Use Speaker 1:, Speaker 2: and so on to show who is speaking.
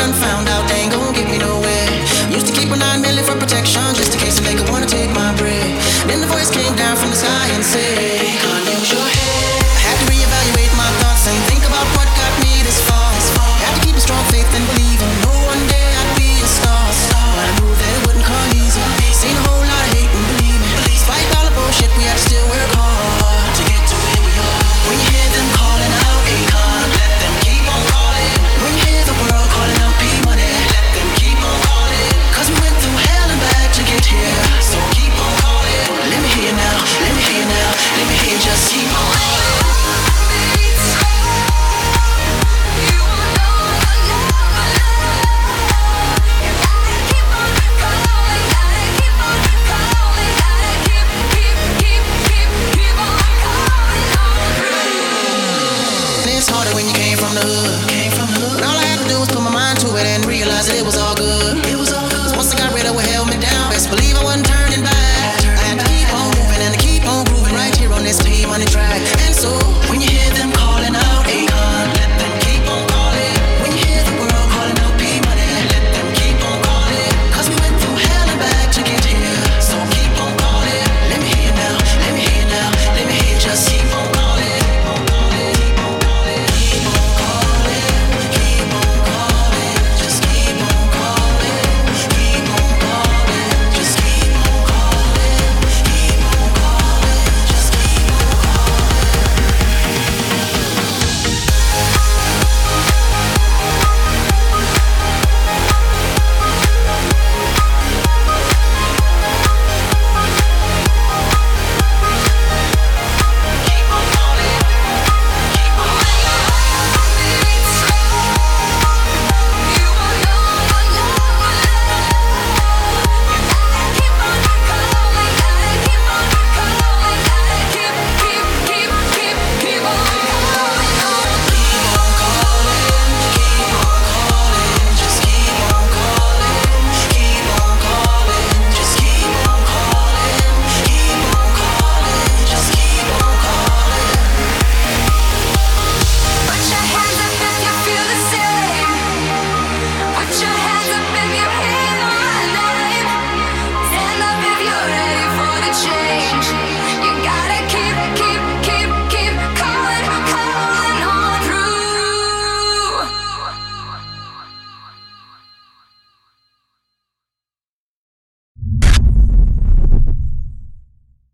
Speaker 1: done found out they ain't gon' get me nowhere. Used to keep a 9 million for protection, just in case a nigga wanna take my bread. Then the voice came down from the sky and said,